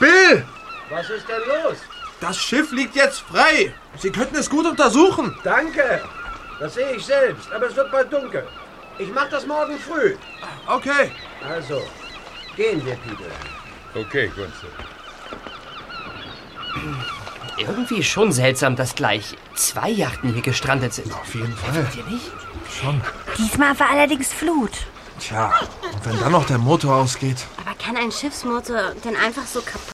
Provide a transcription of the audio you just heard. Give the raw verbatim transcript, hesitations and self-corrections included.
Bill! Was ist denn los? Das Schiff liegt jetzt frei. Sie könnten es gut untersuchen. Danke. Das sehe ich selbst, aber es wird bald dunkel. Ich mach das morgen früh. Okay. Also, gehen wir, Peter. Okay, Gunzel. Irgendwie schon seltsam, dass gleich zwei Yachten hier gestrandet sind. Auf jeden Fall. Findet ihr nicht? Schon. Diesmal war allerdings Flut. Tja, und wenn dann noch der Motor ausgeht. Aber kann ein Schiffsmotor denn einfach so kaputt